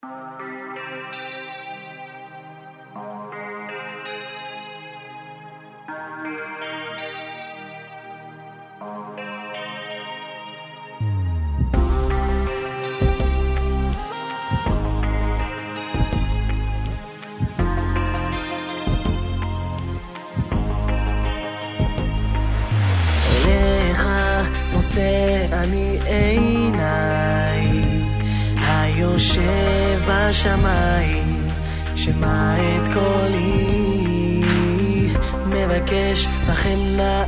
אני עיניי היושב בשמיים שמע את קולי מבקש לכם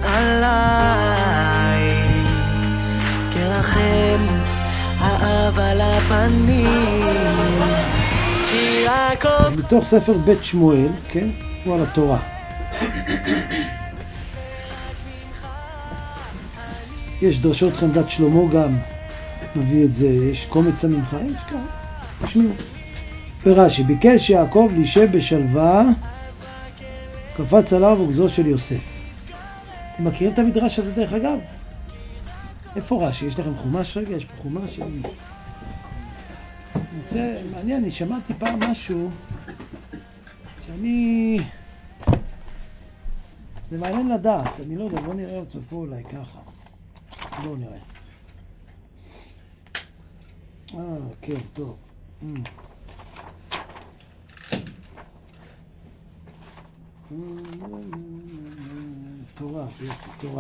עליי כרחם האב על הפנים כי יעקב מתוך ספר בית שמואל, כן? הוא על התורה. יש דרשות חמדת שלמה גם, מביא את זה, יש קומץ המנחה, יש ככה, תשמעו. ברש"י, ביקש יעקב להישב בשלווה, קפץ עליו עוגזו של יוסף. אתם מכירים את המדרש הזה דרך אגב? איפה רש"י? יש לכם חומש רגע? יש פה חומש? מעניין, אני שמעתי פעם משהו שאני... זה מעניין לדעת, אני לא יודע, בוא נראה אותו פה אולי ככה. בואו נראה. כן, טוב. תורה, יש תורה.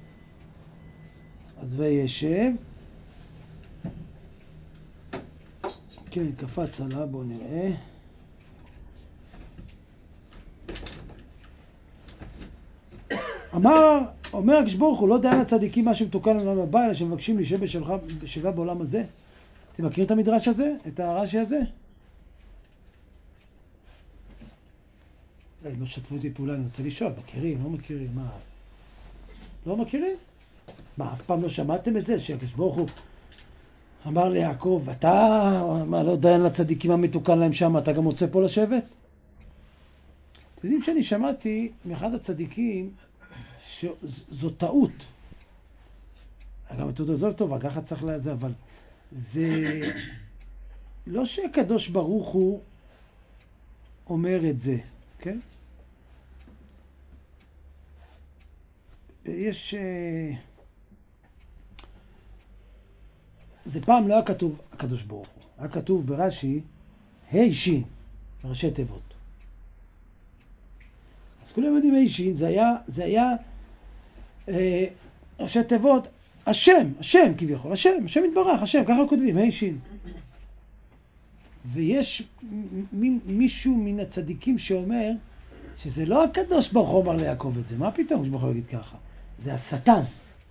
אז וישב. כן, קפץ עליו, בואו נראה. אומר הקדוש ברוך הוא, לא דיין הצדיקים מה שמתוקן לעולם הבא, אלא שמבקשים להישב בשלווה בעולם הזה. אתם מכירים את המדרש הזה? את הרש"י הזה? לא שתפו אותי פעולה, אני רוצה לשאול, מכירים, לא מכירים, מה? לא מכירים? מה, אף פעם לא שמעתם את זה? שהקדוש ברוך הוא אמר ליעקב, אתה, מה, לא דיין לצדיקים מה מתוקן להם שם, אתה גם רוצה פה לשבת? אתם יודעים שאני שמעתי מאחד הצדיקים, שזו טעות. גם הטעות הזאת טובה, ככה צריך לזה, אבל זה לא שהקדוש ברוך הוא אומר את זה, כן? יש... זה פעם לא היה כתוב הקדוש ברוך הוא, היה כתוב ברש"י, ה' שין, ראשי תיבות. אז כולם יודעים ה' שין, זה היה ראשי תיבות, השם כביכול, השם יתברך, השם, ככה כותבים, ה' שין. ויש מישהו מן הצדיקים שאומר שזה לא הקדוש ברוך הוא אמר ליעקב את זה, מה פתאום הקדוש ברוך הוא יגיד ככה? זה השטן.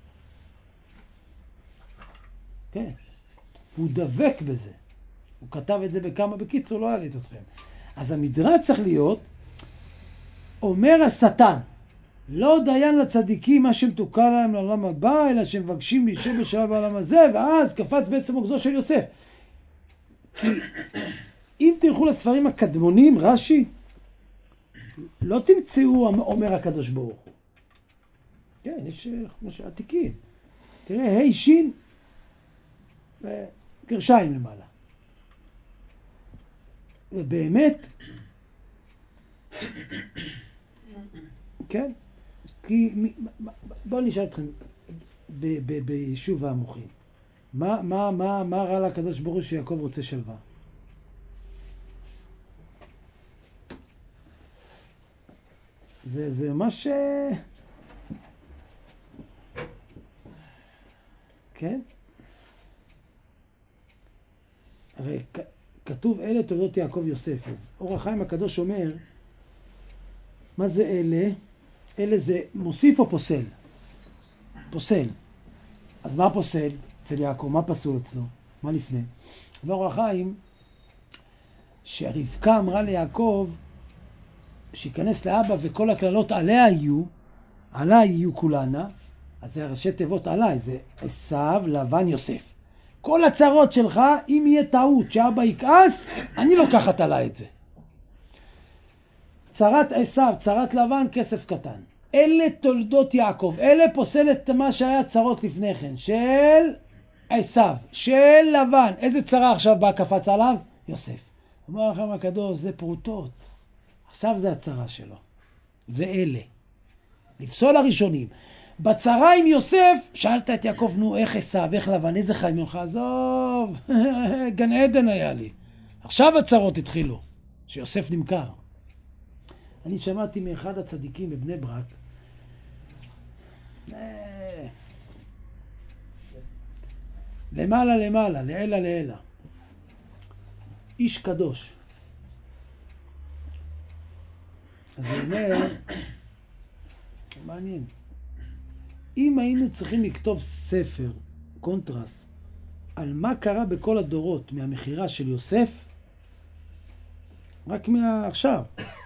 כן, הוא דבק בזה. הוא כתב את זה בכמה, בקיצור לא יעלית אתכם. אז המדרש צריך להיות, אומר השטן, לא דיין לצדיקים מה שמתוקן להם לעולם הבא, אלא שמבקשים להישב בשלווה בעולם הזה, ואז קפץ בעצם עוגזו של יוסף. כי אם תלכו לספרים הקדמונים, רש"י, לא תמצאו אומר הקדוש ברוך הוא. כן, יש עתיקים. תראה, ה' שין, גרשיים למעלה. ובאמת, כן? כי, בואו נשאל אתכם, ביישוב המוחים, מה רע לקדוש ברוך הוא שיעקב רוצה שלווה? זה ממש... כן? הרי כתוב אלה תולדות יעקב יוסף, אז אור החיים הקדוש אומר, מה זה אלה? אלה זה מוסיף או פוסל? פוסל. אז מה פוסל אצל יעקב? מה פסול אצלו? מה לפני? אור החיים, שרבקה אמרה ליעקב, שיכנס לאבא וכל הכללות עליה יהיו כולנה, אז זה ראשי תיבות עליי, זה עשיו, לבן, יוסף. כל הצרות שלך, אם יהיה טעות שאבא יכעס, אני לוקחת עליי את זה. צרת עשיו, צרת לבן, כסף קטן. אלה תולדות יעקב, אלה פוסלת מה שהיה צרות לפני כן, של עשיו, של לבן. איזה צרה עכשיו בא קפץ עליו? יוסף. אומר לכם הקדוש, זה פרוטות. עכשיו זה הצרה שלו. זה אלה. לפסול הראשונים. בצרה עם יוסף, שאלת את יעקב, נו, איך עשיו, איך לבן, איזה חיים ממך? עזוב, גן עדן היה לי. עכשיו הצרות התחילו, שיוסף נמכר. אני שמעתי מאחד הצדיקים בבני ברק, למעלה, לעילה. איש קדוש. אז הוא אומר, מעניין. אם היינו צריכים לכתוב ספר, קונטרס, על מה קרה בכל הדורות מהמחירה של יוסף, רק עכשיו.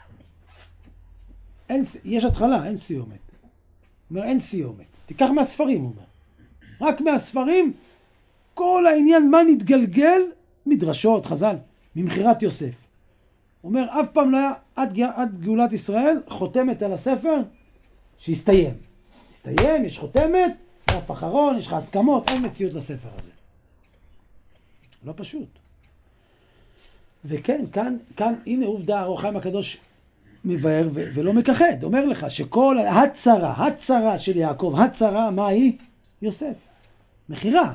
יש התחלה, אין סיומת. אומר, אין סיומת. תיקח מהספרים, הוא אומר. רק מהספרים, כל העניין, מה נתגלגל, מדרשות, חז"ל, ממחירת יוסף. הוא אומר, אף פעם לא היה עד גאולת ישראל חותמת על הספר שהסתיים. הסתיים, יש חותמת, דף אחרון, יש לך הסכמות, אין מציאות לספר הזה. לא פשוט. וכן, כאן, הנה עובדה, אור החיים הקדוש מבאר ולא מכחד. אומר לך שכל הצרה של יעקב, הצרה, מה היא? יוסף. מחירה.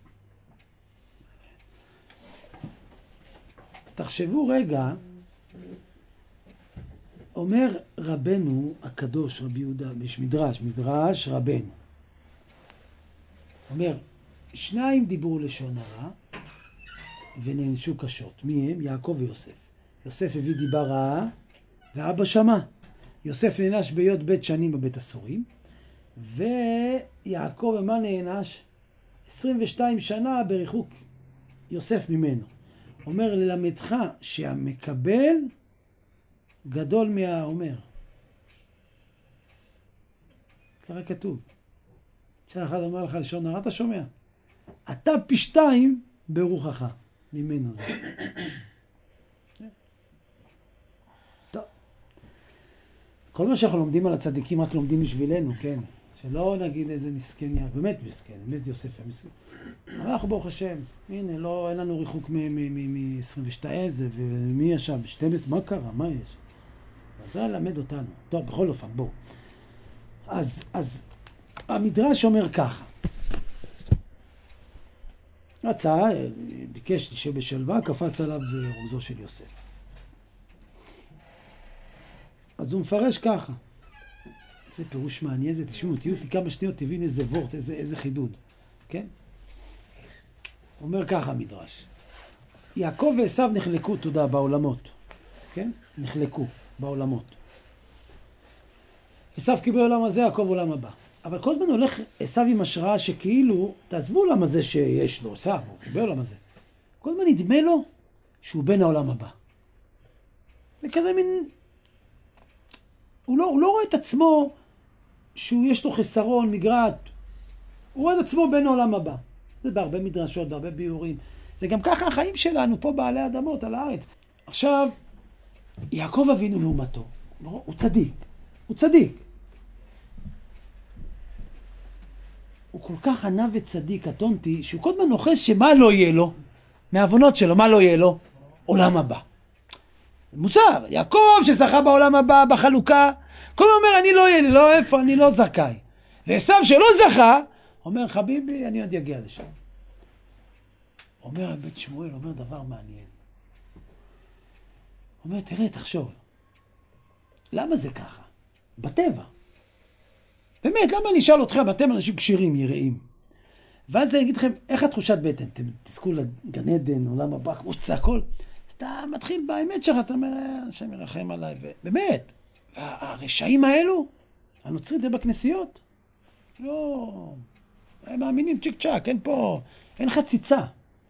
תחשבו רגע, אומר רבנו הקדוש, רבי יהודה, יש מדרש רבנו. אומר, שניים דיברו לשון הרע ונענשו קשות. מי הם? יעקב ויוסף. יוסף הביא דיבה רעה ואבא שמע. יוסף נענש בהיות בית שנים בבית הסורים, ויעקב מה נענש? 22 שנה בריחוק יוסף ממנו. אומר, ללמדך שהמקבל גדול מהאומר. ככה כתוב. כשאחד אומר לך לשון הרע, אתה שומע. אתה פי 2 ברוחך ממנו. טוב. כל מה שאנחנו לומדים על הצדיקים רק לומדים בשבילנו, כן? שלא נגיד איזה מסכן, באמת מסכן, באמת יוסף המסכן. אנחנו ברוך השם, הנה, אין לנו ריחוק מ-22 איזה, ומי ישב? 12, מה קרה? מה יש? זה ללמד אותנו. טוב, בכל אופן, בואו. אז המדרש אומר ככה. רצה, ביקש שבשלווה, קפץ עליו רוגזו של יוסף. אז הוא מפרש ככה. זה פירוש מעניין, זה תשמעו, תהיו כמה שניות, תבין איזה וורט, איזה חידוד. כן? אומר ככה המדרש. יעקב ועשיו נחלקו, תודה, בעולמות. כן? נחלקו בעולמות. עשיו קיבל עולם הזה, יעקב עולם הבא. אבל כל הזמן הולך עשיו עם השראה שכאילו, תעזבו עולם הזה שיש לו, עשיו, הוא קיבל עולם הזה. כל הזמן נדמה לו שהוא בן העולם הבא. זה כזה מין... הוא לא רואה את עצמו שיש לו חסרון, מגרעת. הוא רואה את עצמו בן העולם הבא. זה בהרבה מדרשות, בהרבה ביורים. זה גם ככה החיים שלנו פה בעלי אדמות על הארץ. עכשיו, יעקב אבינו לעומתו. הוא צדיק. הוא צדיק. הוא כל כך ענה וצדיק, אטונתי, שהוא כל הזמן נוחש שמה לא יהיה לו, מהעוונות שלו, מה לא יהיה לו? עולם הבא. מוזר, יעקב שזכה בעולם הבא, בחלוקה, כל הזמן אומר, אני לא יהיה לי, לא איפה, אני לא זכאי. ועשיו שלא זכה, אומר, חביבי, אני עוד יגיע לשם. אומר בית שמואל, אומר דבר מעניין. אומר, תראה, תחשוב, למה זה ככה? בטבע. באמת, למה אני אשאל אתכם, אתם אנשים קשירים, יראים. ואז אני אגיד לכם, איך התחושת בטן? אתם תזכו לגן עדן, עולם הבא, כמו שזה הכל. אז אתה מתחיל באמת שלך, אתה אומר, השם ירחם עליי, באמת. הרשעים האלו, הנוצרים זה בכנסיות. לא, הם מאמינים צ'יק צ'ק, אין פה, אין חציצה.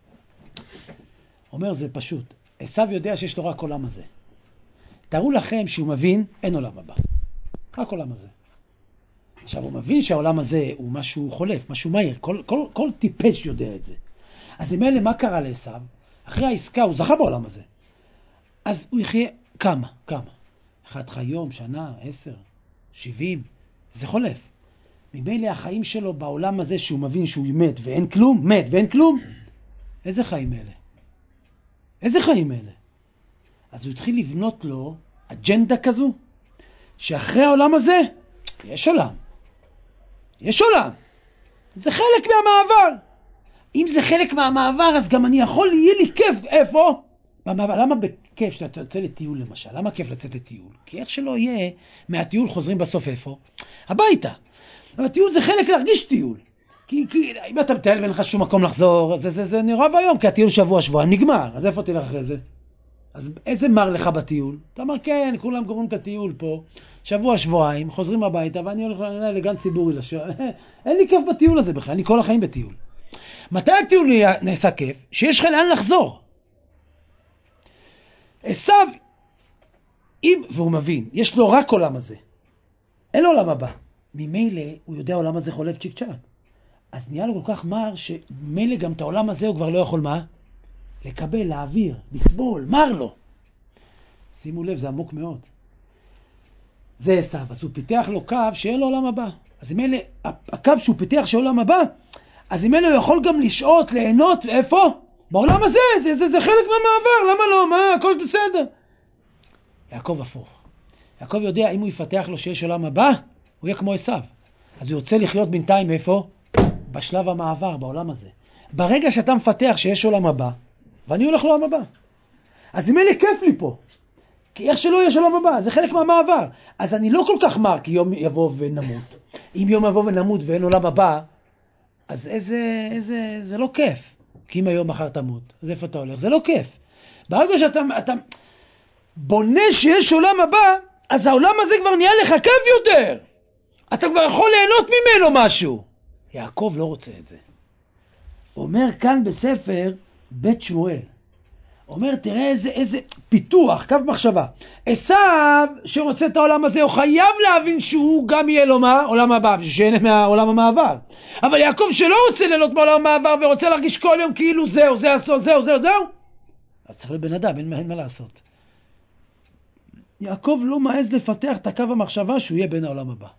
אומר, זה פשוט. עשיו יודע שיש לו רק עולם הזה. תראו לכם שהוא מבין, אין עולם הבא. רק עולם הזה. עכשיו, הוא מבין שהעולם הזה הוא משהו חולף, משהו מהיר. כל טיפש יודע את זה. אז אם אלה, מה קרה לעשיו? אחרי העסקה, הוא זכה בעולם הזה. אז הוא יחיה כמה? אחד חי יום, שנה, 10, 70, זה חולף. ממילא החיים שלו בעולם הזה שהוא מבין שהוא מת ואין כלום, איזה חיים אלה? איזה חיים אלה? אז הוא התחיל לבנות לו אג'נדה כזו, שאחרי העולם הזה, יש עולם. יש עולם. זה חלק מהמעבר. אם זה חלק מהמעבר, אז גם אני יכול, יהיה לי כיף. איפה? למה בכיף שאתה יוצא לטיול למשל? למה כיף לצאת לטיול? כי איך שלא יהיה, מהטיול חוזרים בסוף איפה? הביתה. אבל הטיול זה חלק להרגיש טיול. כי אם אתה מטייל ואין לך שום מקום לחזור, זה נראה ביום, כי הטיול שבוע-שבועיים נגמר. אז איפה תלך אחרי זה? אז איזה מר לך בטיול? אתה אומר, כן, כולם קוראים את הטיול פה, שבוע-שבועיים, חוזרים הביתה, ואני הולך לגן ציבורי אין לי כיף בטיול הזה בכלל, אני כל החיים בטיול. מתי הטיול נעשה כיף? שיש לך לאן לחזור. עשיו, והוא מבין, יש לו רק עולם הזה. אין לו עולם הבא. ממילא הוא יודע עולם הזה חולף צ'יק צ'ק. אז נהיה לו כל כך מר, שמילא גם את העולם הזה הוא כבר לא יכול מה? לקבל, להעביר, לסבול, מר לו. שימו לב, זה עמוק מאוד. זה עשיו, אז הוא פיתח לו קו שאין לו עולם הבא. אז אם אלה, הקו שהוא פיתח של עולם הבא, אז אם אלה הוא יכול גם לשעות, ליהנות, איפה? בעולם הזה, זה חלק מהמעבר, למה לא? מה, הכל בסדר. יעקב הפוך. יעקב יודע, אם הוא יפתח לו שיש עולם הבא, הוא יהיה כמו עשיו. אז הוא יוצא לחיות בינתיים איפה? בשלב המעבר, בעולם הזה. ברגע שאתה מפתח שיש עולם הבא, ואני הולך לעולם הבא. אז אם אלה כיף לי פה. כי איך שלא יש עולם הבא, זה חלק מהמעבר. אז אני לא כל כך מר, כי יום יבוא ונמות. אם יום יבוא ונמות ואין עולם הבא, אז זה לא כיף. כי אם היום מחר תמות, אז איפה אתה הולך? זה לא כיף. ברגע שאתה בונה שיש עולם הבא, אז העולם הזה כבר נהיה לך כיף יותר. אתה כבר יכול ליהנות ממנו משהו. יעקב לא רוצה את זה. אומר כאן בספר בית שמואל. אומר, תראה איזה פיתוח, קו מחשבה. עשיו שרוצה את העולם הזה, הוא חייב להבין שהוא גם יהיה לו מה? עולם הבא, שיהנה מהעולם המעבר. אבל יעקב שלא רוצה ליהנות מעולם המעבר, ורוצה להרגיש כל יום כאילו זהו, זה הסוד, זהו. אז צריך לבן אדם, אין מה לעשות. יעקב לא מעז לפתח את הקו המחשבה שהוא יהיה בין העולם הבא.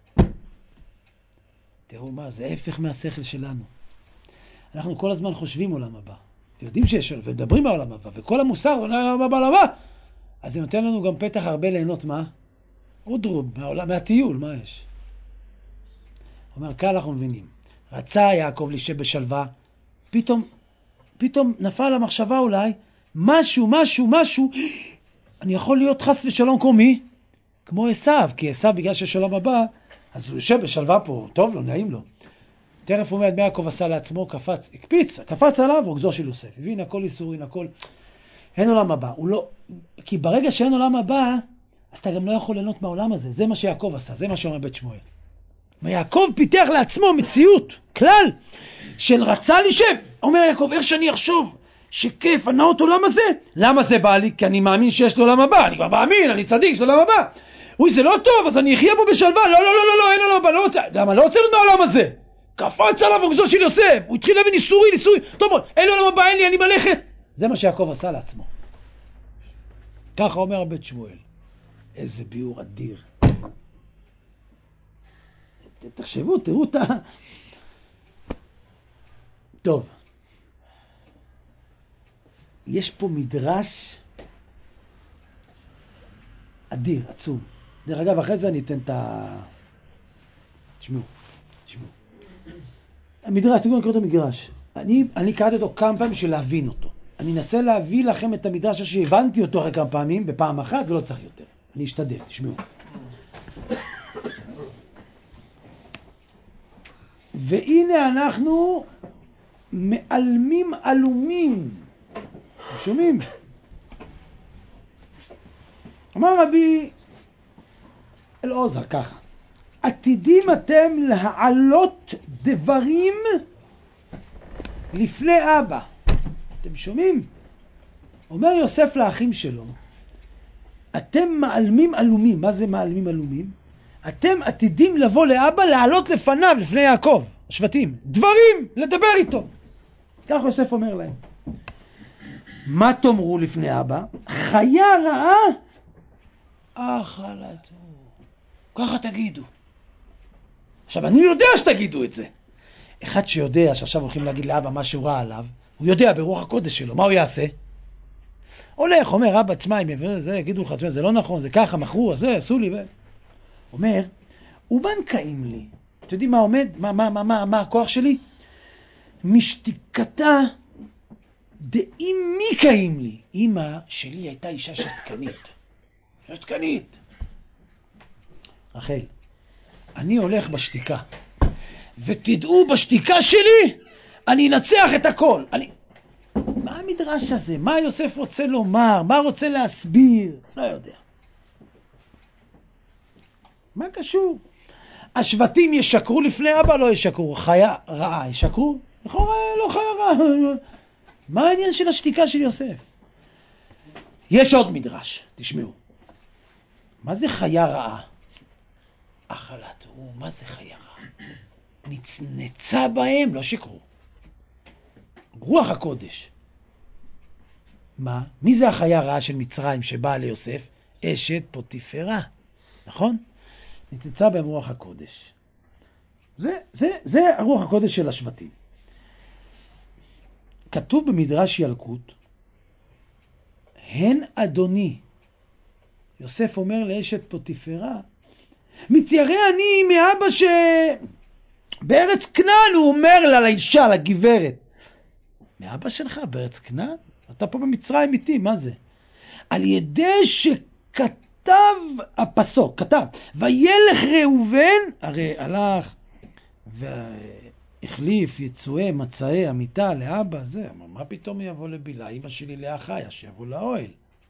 תראו מה, זה ההפך מהשכל שלנו. אנחנו כל הזמן חושבים עולם הבא. יודעים שיש עולם, ומדברים בעולם הבא, וכל המוסר עולם הבא. אז זה נותן לנו גם פתח הרבה ליהנות מה? אודרום, מהטיול, מה יש? אומר, כאן אנחנו מבינים. רצה יעקב להישב בשלווה, פתאום נפל המחשבה אולי, משהו, אני יכול להיות חס ושלום כמו מי? כמו עשיו, כי עשיו בגלל שיש עולם הבא, אז הוא יושב בשלווה פה, טוב לו, נעים לו. תרף אומר, מה יעקב עשה לעצמו, קפץ עליו, רוגזו של יוסף. הבין, הכל איסורין, הכל. אין עולם הבא. כי ברגע שאין עולם הבא, אז אתה גם לא יכול ליהנות מהעולם הזה. זה מה שיעקב עשה, זה מה שאומר בית שמואל. ויעקב פיתח לעצמו מציאות, כלל, של רצה להישב. אומר יעקב, איך שאני אחשוב שכיף, הנאות עולם הזה, למה זה בא לי? כי אני מאמין שיש לו עולם הבא. אני כבר מאמין, אני צדיק, יש לו עולם הבא. אוי, זה לא טוב, אז אני אחיה פה בשלווה. לא, אין עולם הבא, לא רוצה. למה? לא רוצה להיות מהעולם הזה. קפץ עליו רוגזו של יוסף, הוא התחיל להבין איסורי, טוב מאוד, אין לו עולם הבא, אין לי, אני מלכת. זה מה שיעקב עשה לעצמו. ככה אומר בית שמואל. איזה ביור אדיר. תחשבו, תראו את טוב. יש פה מדרש אדיר, עצום. דרך אגב, אחרי זה אני אתן את תשמעו. המדרש, תראו, אני קורא את המדרש. אני קראתי אותו כמה פעמים בשביל להבין אותו. אני אנסה להביא לכם את המדרש שהבנתי אותו אחרי כמה פעמים, בפעם אחת, ולא צריך יותר. אני אשתדל, תשמעו. והנה אנחנו מעלמים עלומים. שומעים? אמר רבי אלעזר ככה. עתידים אתם להעלות דברים לפני אבא. אתם שומעים? אומר יוסף לאחים שלו, אתם מעלמים עלומים. מה זה מעלמים עלומים? אתם עתידים לבוא לאבא, לעלות לפניו, לפני יעקב, השבטים. דברים, לדבר איתו. כך יוסף אומר להם. מה תאמרו לפני אבא? חיה רעה? אכלתו. ככה תגידו. עכשיו, אני יודע שתגידו את זה. אחד שיודע שעכשיו הולכים להגיד לאבא משהו רע עליו, הוא יודע ברוח הקודש שלו. מה הוא יעשה? הולך, אומר, אבא, תשמע, זה, יגידו לך, זה לא נכון, זה ככה, מכרו, זה, עשו לי. אומר, ובן קיים לי. אתם יודעים מה עומד? מה הכוח שלי? משתיקתה דאם מי קיים לי. אמא שלי הייתה אישה שתקנית. שתקנית. רחל, אני הולך בשתיקה. ותדעו, בשתיקה שלי, אני אנצח את הכל. מה המדרש הזה? מה יוסף רוצה לומר? מה רוצה להסביר? לא יודע. מה קשור? השבטים ישקרו לפני אבא, לא ישקרו. חיה רעה ישקרו? לכאורה לא חיה רעה. מה העניין של השתיקה של יוסף? יש עוד מדרש, תשמעו. מה זה חיה רעה? אכלת, מה זה חיה רעה? נצנצה בהם, לא שקרו. רוח הקודש. מה? מי זה החיה רעה של מצרים שבאה ליוסף? אשת פוטיפרה. נכון? נצנצה בהם רוח הקודש. זה הרוח הקודש של השבטים. כתוב במדרש ילקוט, הן אדוני. יוסף אומר לאשת פוטיפרה, מתיירא אני מאבא בארץ כנען, הוא אומר לה, לאישה, לגברת. מאבא שלך בארץ כנען? אתה פה במצרים איתי, מה זה? על ידי שכתב הפסוק, כתב, וילך ראובן, הרי הלך והחליף יצואי, מצאי, אמיתה לאבא, זה, מה פתאום יבוא לבילה? אמא שלי לאה חיה, שיבוא לאוהל.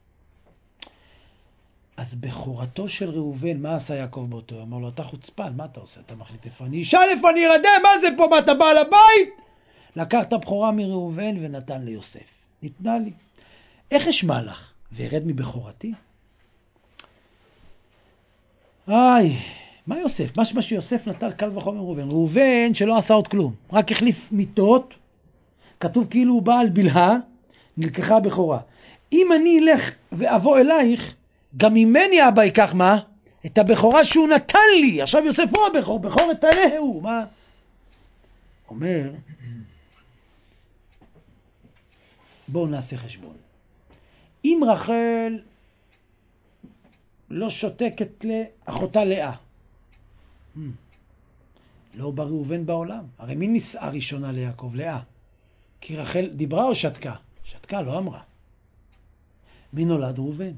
אז בחורתו של ראובן, מה עשה יעקב באותו? אמר לו, אתה חוצפן, מה אתה עושה? אתה מחליט איפה אני אישה, איפה אני ירדם, מה זה פה, מה אתה בא לבית? לקח את הבכורה מראובן ונתן ליוסף. ניתנה לי. איך אשמע לך? וירד מבכורתי? מה יוסף? מה שיוסף נטל קל וחומר ראובן. ראובן שלא עשה עוד כלום, רק החליף מיטות, כתוב כאילו הוא בא על בלהה, נלקחה בכורה. אם אני אלך ואבוא אלייך, גם ממני אבא ייקח מה? את הבכורה שהוא נתן לי. עכשיו יוסף הוא הבכור, בכור את עליהו. מה? אומר, בואו נעשה חשבון. אם רחל לא שותקת לאחותה לאה, לא בא ראובן בעולם. הרי מי נישאה ראשונה ליעקב? לאה. כי רחל דיברה או שתקה? שתקה, לא אמרה. מי נולד? ראובן.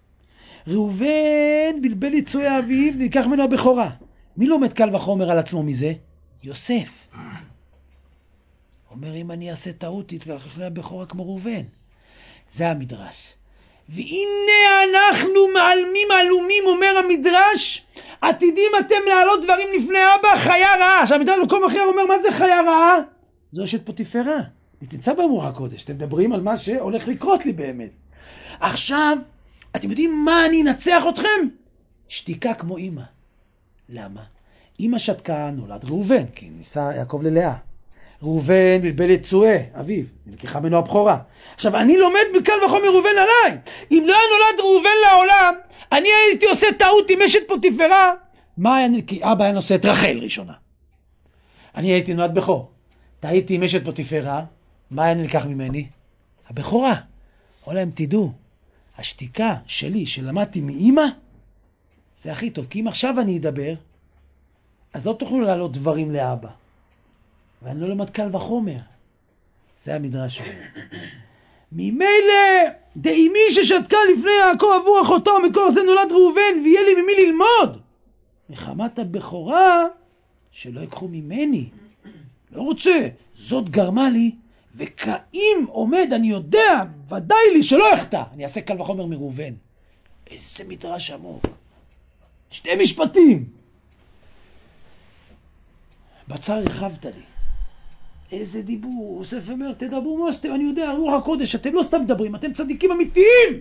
ראובן בלבל יצואי אביו, ניקח ממנו הבכורה. מי לומד קל וחומר על עצמו מזה? יוסף. אומר, אם אני אעשה טעות, תתקח לי הבכורה כמו ראובן. זה המדרש. והנה אנחנו מעלמים עלומים, אומר המדרש, עתידים אתם להעלות דברים לפני אבא, חיה רעה. עכשיו המדרש במקום אחר אומר, מה זה חיה רעה? זו אשת פוטיפרה. נתנצא ברוח הקודש. אתם מדברים על מה שהולך לקרות לי באמת. עכשיו, אתם יודעים מה אני אנצח אתכם? שתיקה כמו אמא. למה? אמא שתקה, נולד ראובן, כי ניסה יעקב ללאה. ראובן בלבל יצואי אביו, נלקחה ממנו הבכורה. עכשיו אני לומד בקל וחומר ראובן עליי. אם לא היה נולד ראובן לעולם, אני הייתי עושה טעות עם אשת פוטיפרה. מה היה נלקח? אבא היה נושא את רחל ראשונה. אני הייתי נולד בכור. טעיתי עם אשת פוטיפרה. מה היה נלקח ממני? הבכורה. אולי תדעו, השתיקה שלי שלמדתי מאמא, זה הכי טוב. כי אם עכשיו אני אדבר, אז לא תוכלו להעלות דברים לאבא. ואני לא למד קל וחומר. זה המדרש אומר. ממילא דאמי ששתקה לפני יעקב עבור אחותו, מקור זה נולד ראובן, ויהיה לי ממי ללמוד. מחמת הבכורה שלא יקחו ממני. לא רוצה. זאת גרמה לי, וכאם עומד, אני יודע, ודאי לי שלא יחטא. אני אעשה קל וחומר מראובן. איזה מדרש עמוק. 2 משפטים. בצר הרחבת לי. איזה דיבור. יוסף אומר, תדברו מה שאתם, אני יודע, רוח הקודש, אתם לא סתם מדברים, אתם צדיקים אמיתיים.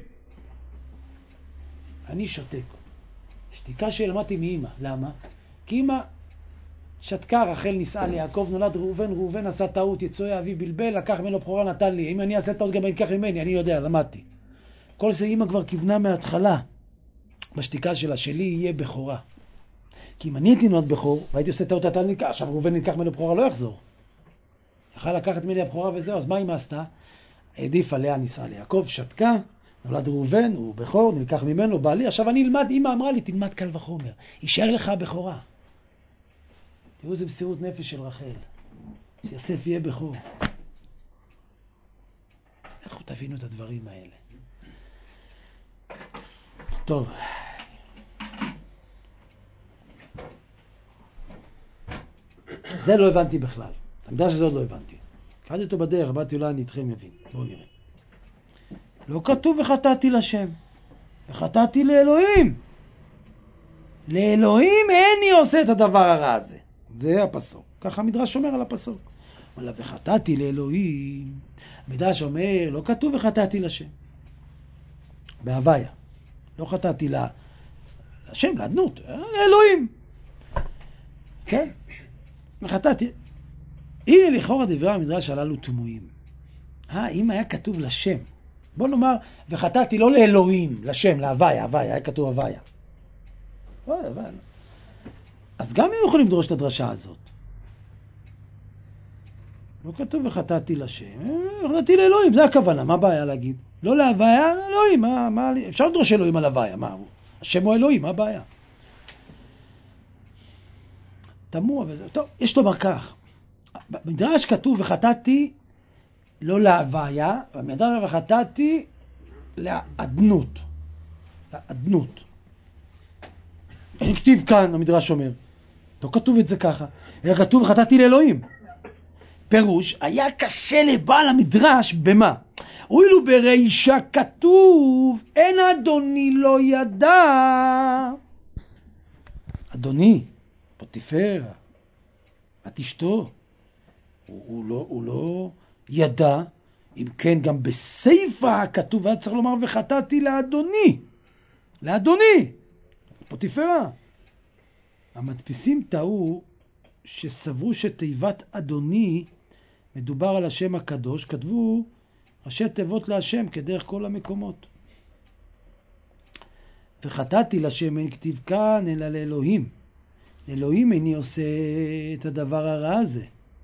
אני שותק. שתיקה שלמדתי מאמא. למה? כי אמא שתקה, רחל נישאה ליעקב, נולד ראובן, ראובן עשה טעות, יצואי אבי בלבל, לקח ממנו בכורה, נתן לי. אם אני אעשה טעות גם אני אקח ממני, אני יודע, למדתי. כל זה אמא כבר כיוונה מההתחלה. בשתיקה שלי יהיה בכורה. כי אם אני הייתי נולד בכור, והייתי עושה טעות, אתה ניקח, עכשיו ראובן ניקח ממנו בכורה, לא יחזור. יכל לקחת ממני הבכורה וזהו, אז מה אמא עשתה? העדיפה לאה נישאה ליעקב, שתקה, נולד ראובן, הוא בכור, נלקח ממנו, בעלי, עכשיו אני אלמד, אמא אמרה לי, תלמד קל וחומר, יישאר לך הבכורה. תראו איזה מסירות נפש של רחל, שיוסף יהיה בכור. איך תבינו את הדברים האלה? טוב. זה לא הבנתי בכלל. המדרש הזה עוד לא הבנתי. קראתי אותו בדרך, באתי אולי אני איתכם מבין. בואו נראה. לא כתוב וחטאתי לשם. וחטאתי לאלוהים. לאלוהים איני עושה את הדבר הרע הזה. זה הפסוק. ככה המדרש אומר על הפסוק. אבל וחטאתי לאלוהים. המדרש אומר, לא כתוב וחטאתי לשם. בהוויה. לא חטאתי לשם, לאדנות, לאלוהים. כן? וחטאתי. הנה לכאורה דברי המדרש הללו תמוהים. אם היה כתוב לשם, בוא נאמר, וחטאתי לא לאלוהים, לשם, להוויה, הוויה, היה כתוב הוויה. אז גם הם יכולים לדרוש את הדרשה הזאת. לא כתוב וחטאתי לשם, חטאתי לאלוהים, זה הכוונה, מה הבעיה להגיד? לא להוויה, לאלוהים, אפשר לדרוש אלוהים על הוויה, מה? השם הוא אלוהים, מה הבעיה? תמוה וזה, טוב, יש לומר כך. במדרש כתוב וחטאתי לא להוויה, במדרש וחטאתי לאדנות. לאדנות. אין כתיב כאן, המדרש אומר. לא כתוב את זה ככה. היה כתוב וחטאתי לאלוהים. פירוש, היה קשה לבעל המדרש במה? אוילו ברישה כתוב, אין אדוני לא ידע. אדוני, פוטיפרה, את אשתו, הוא לא ידע, אם כן גם בסייפה כתוב, היה צריך לומר וחטאתי לאדוני, לאדוני, פוטיפרה. המדפיסים טעו שסברו שתיבת אדוני מדובר על השם הקדוש, כתבו ראשי תיבות להשם כדרך כל המקומות. וחטאתי לשם אין כתיב כאן אלא לאלוהים. לאלוהים איני עושה את הדבר הרע הזה.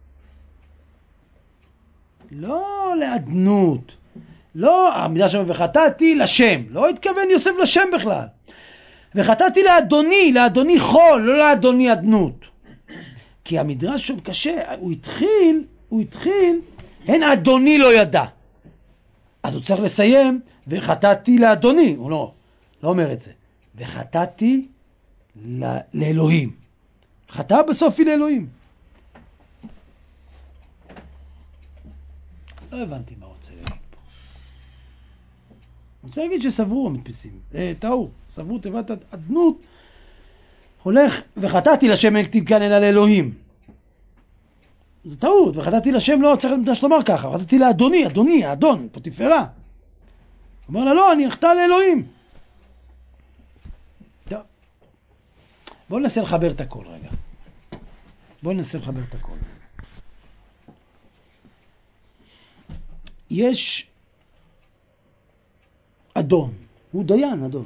לא לאדנות. לא, המילה שם וחטאתי לשם. לא התכוון יוסף לשם בכלל. וחטאתי לאדוני, לאדוני חול, לא לאדוני אדנות. כי המדרש שם קשה, הוא התחיל, אין אדוני לא ידע. אז הוא צריך לסיים, וחטאתי לאדוני. הוא לא אומר את זה. וחטאתי לאלוהים. חטא בסוף היא לאלוהים. לא הבנתי מה רוצה להגיד פה. אני רוצה להגיד שסברו המדפיסים. טעו, סברו תיבת אדנות. הולך, וחטאתי לשם אין כתיב כאן אלא לאלוהים. זה טעות, וחטאתי לשם לא צריך למדרש לומר ככה. חטאתי לאדוני, אדוני, האדון, פוטיפרה. אומר לה, לא, אני אחטא לאלוהים. טוב. בואו ננסה לחבר את הכל רגע. בואו ננסה לחבר את הכל. יש אדון, הוא דיין, אדון.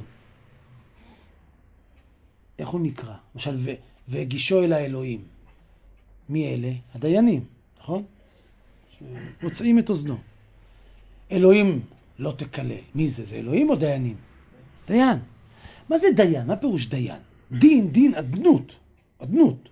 איך הוא נקרא? למשל, והגישו אל האלוהים. מי אלה? הדיינים, נכון? מוצאים את אוזנו. אלוהים לא תקלל. מי זה? זה אלוהים או דיינים? דיין. מה זה דיין? מה פירוש דיין? דין, אדנות. אדנות.